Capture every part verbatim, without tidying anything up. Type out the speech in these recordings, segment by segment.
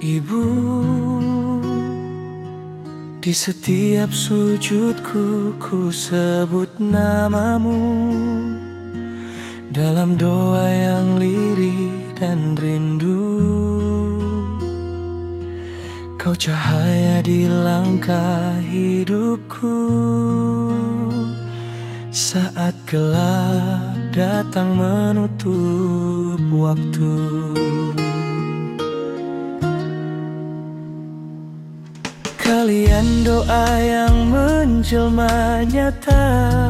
Ibu, di setiap sujudku ku sebut namamu, dalam doa yang lirih dan rindu. Kau cahaya di langkah hidupku, saat gelap datang menutup waktu. Kalian doa yang menjelma nyata,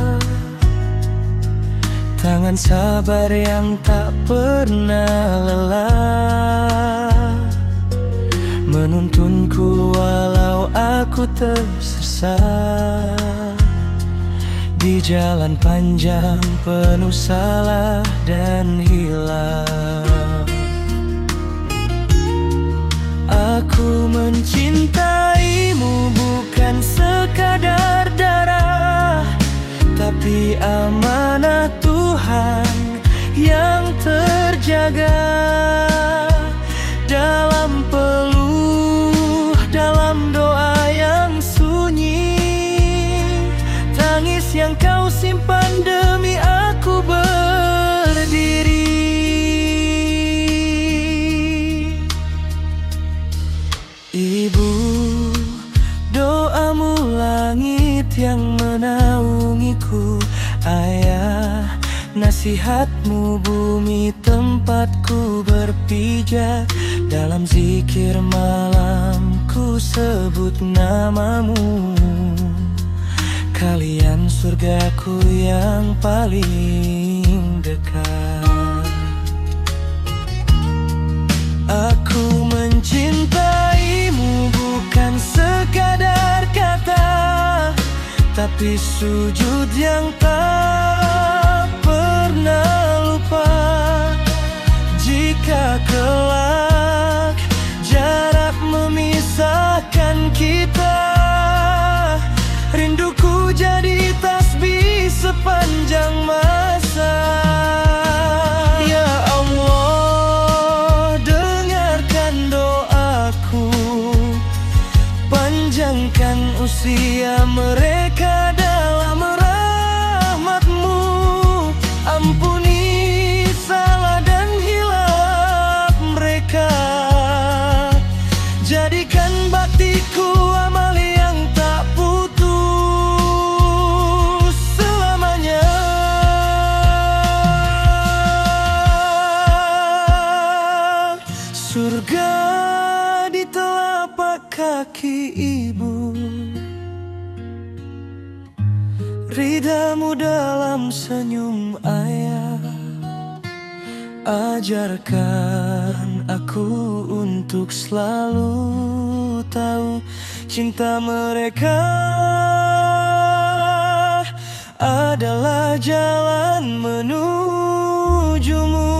tangan sabar yang tak pernah lelah, menuntunku walau aku tersesat di jalan panjang penuh salah dan hilang. Aku mencintaimu bukan sekadar darah, tapi amanah Tuhan yang terjaga. Dalam peluh, dalam doa yang sunyi, tangis yang kau simpan demi aku berdiri. Ibu, doamu langit yang menaungiku. Ayah, nasihatmu bumi tempatku berpijak. Dalam zikir malam ku sebut namamu. Kalian surgaku yang paling dekat. Aku mencintaimu bukan sekadar kata, tapi sujud yang tak pernah lupa. Jika kelak jarak memisahkan kita, rinduku jadi tasbih sepanjang masa. Ya Allah, dengarkan doaku, panjangkan usia mereka dalam rahmat-Mu. Ampuni salah dan hilaf mereka, jadikan baktiku amal yang tak putus selamanya. Surga di telapak kaki Ibu, ridamu dalam senyum Ayah. Ajarkan aku untuk selalu tahu cinta mereka adalah jalan menujumu.